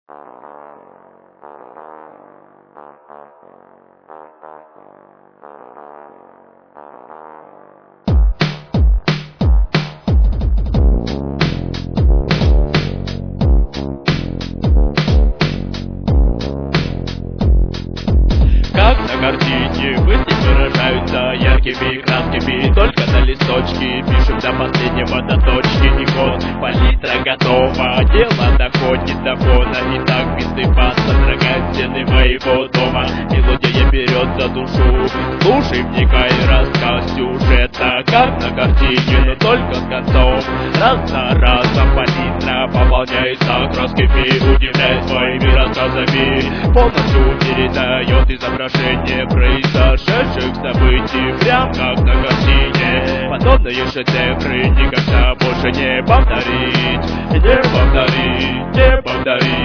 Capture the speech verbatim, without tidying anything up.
Как на картине мысли выражаются яркими красками, только на листочке пишем до последнего, до точки. И вот палитра готова, дело доходит до фона. И так биты бас содрогает стены моего дома. Мелодия берет за душу, слушай, вникай, рассказ сюжета. Как на картине, но только с концом. Раз за разом палитра пополняется красками, удивляет своими рассказами. Полностью передает изображение произошедших событий, прям как на картине. Подобные шедевры никогда больше не повторить, не повторить, не повторить.